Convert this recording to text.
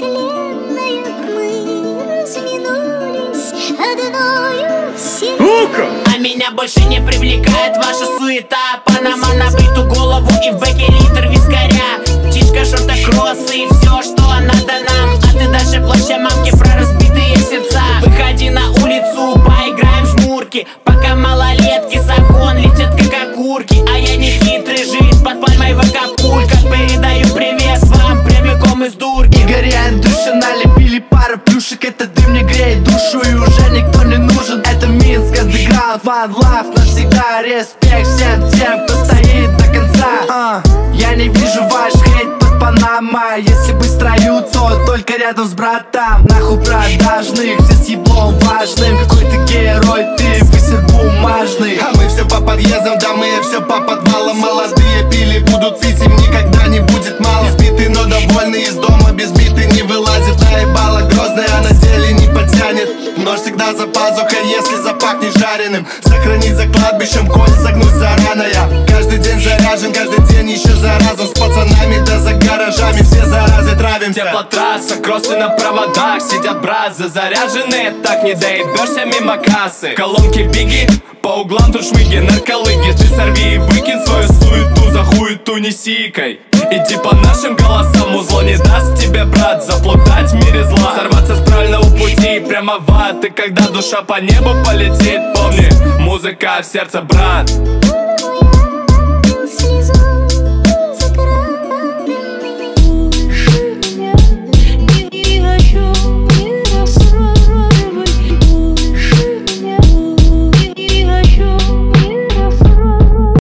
тленная, мы разминулись одною всей. А меня больше не привлекает ваша суета. Панама на бриту голову и в бэке литр вискаря. Птичка, шорта, кроссы и все, что надо нам. А ты дальше плача мамки про разбитые сердца. Выходи на улицу, поиграем в жмурки, пока малолетки с окон летят как окурки. А я не хитрый, жизнь под пальмой в Акапулько. Передаю привет вам прямиком из дурки. Игорь и Андрюша налепили пару плюшек. Это дым мне греет душу и уже никто не нужен. Это Минск, андеграунд, one love навсегда. Респект всем тем, кто стоит до конца. Я не вижу ваш хейт под Панама. Если бы строю, то только рядом с братом. Нахуй продажных, все с еблом важным. Какой ты герой, ты высер бумажный. А мы все по подъездам, да мы все по подвалам. Молодые пили, будут пить, им никогда не будет мало. Избитый, но довольный, из дома без биты не вылазит. Наебало грозная, а на деле не потянет. Нож всегда за пазухой, если запахнет жареным. Сохранить за кладбищем, коль загнуть зараная. Каждый день заряжен, каждый день еще заразан. С пацанами да за гаражами все заразы травимся. Теплотрасса, кроссы на проводах. Сидят бразы заряженные, так не доебешься мимо кассы. Колонки биги, по углам тут шмыги, нарколыги. Ты сорви и выкинь свою суету, за хуету не сикай. Иди по нашим голосам, узло не даст тебе, брат, заплутать в мире зла. Сорваться с правильного пути прямо в ад. И когда душа по небу полетит, помни, музыка в сердце, брат.